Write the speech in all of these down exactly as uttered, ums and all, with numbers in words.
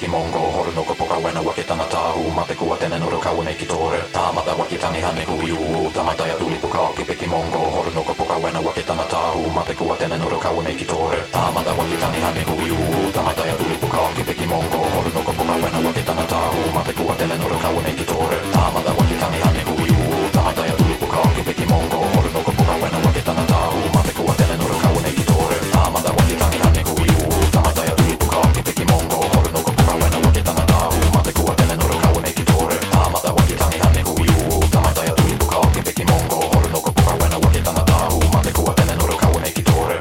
peki mongo horno ko poka wena waketana tahu mate kuwa tenen oro kaune kitore tamata wakitani hanne kuju tamata ja tuli pokaki peki mongo horno ko poka wena waketana tahu mate kuwa tenen oro kaune kitore tamata wakitani hanne kuju tamata ja tuli pokaki peki mongo horno ko poka wena waketana tahu mate kuwa tenen oro kaune kitore tamata wakitani hanne kuju tamata ja tuli pokaki peki mongo horno ko poka wena waketana tahu mate kuwa tenen oro kaune kitore tamata wakitani hanne kuju tamata ja tuli pokaki peki mongo horno ko poka wena waketana tahu mate kuwa tenen oro kaune kitore tamata wakitani hanne kuju tamata ja tuli pokaki peki mongo horno ko poka wena waketana tahu mate kuwa tenen oro kaune kitore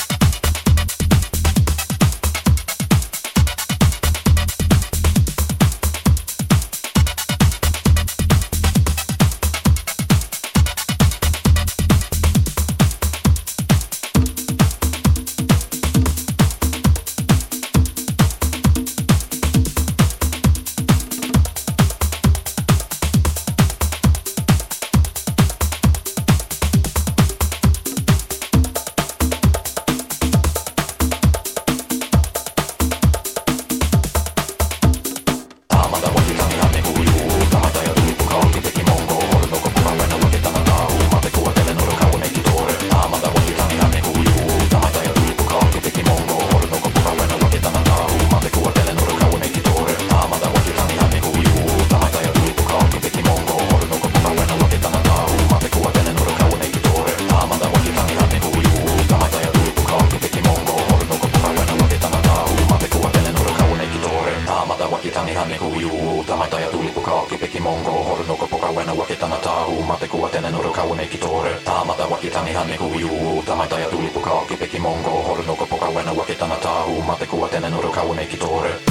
Wakitani hanne kuju, tamata ja tuli pokaki peki mongo, horno ko poka wena waketana tahu, mate kuwa tenen oro kaune kitore. Tamata wakitani hanne kuju, tamata ja tuli pokaki peki mongo, horno ko poka wena waketana tahu, mate kuwa tenen oro kaune kitore.